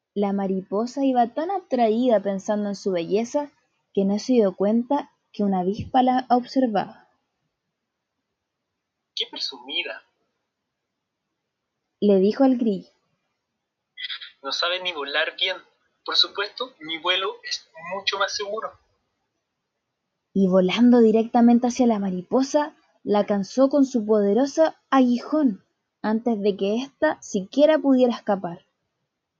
La mariposa iba tan atraída pensando en su belleza que no se dio cuenta que una avispa la observaba. ¡Qué presumida! Le dijo al grillo, No sabe ni volar bien. Por supuesto, mi vuelo es mucho más seguro. y volando directamente hacia la mariposa, la alcanzó con su poderoso aguijón, antes de que ésta siquiera pudiera escapar.